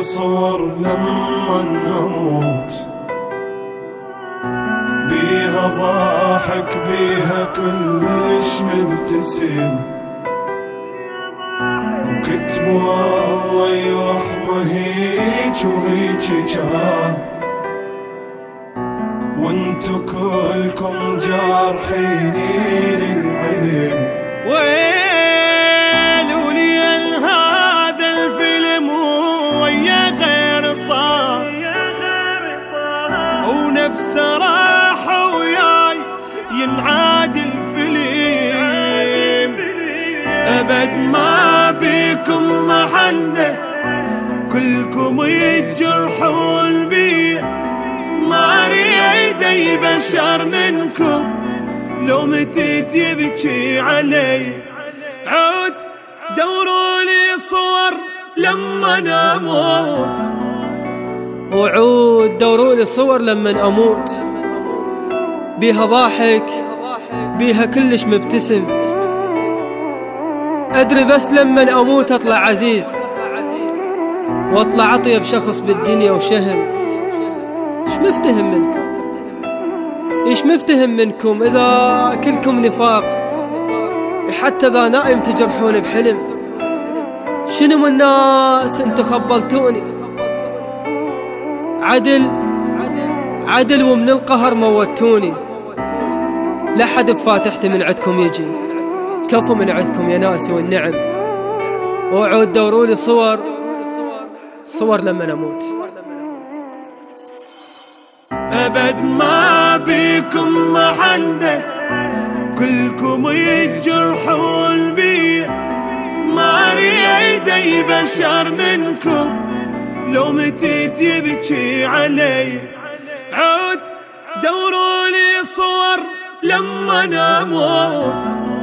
صور لما أموت، بيها ضاحك بيها كلش مبتسم، وكتبوا الله يرحمه هيج وهيج جاه، وانتو كلكم جارحيني للعلم. ويلوا لي هذا الفيلم ويا غير صار، ونفسه راح وياي ينعاد الفيلم. أبد ما بيكم محنة، كلكم يتجرحون بي، ما أريد أي بشر منكم لو متيت يبكي علي. عود دوروا لي صور لما أموت، وعود دوروا لي صور لما أموت، بيها ضاحك بيها كلش مبتسم. أدري بس لما أموت أطلع عزيز، وأطلع أطيب شخص بالدنيا وشهم. إيش مفتهم منكم إذا كلكم نفاق، حتى ذا نائم تجرحون بحلم. شنو من الناس انتو خبلتوني، عدل ومن القهر موتوني. لا حد بفاتحتي من عندكم يجي، كفو من عندكم يا ناسي والنعم. وعود دورولي صور لما أموت. أبد ما بيكم محنة، كلكم يتجرحون بي، ما أريد أي بشر منكم لو متيت يبكي علي. عود دوروا لي صور لما أموت،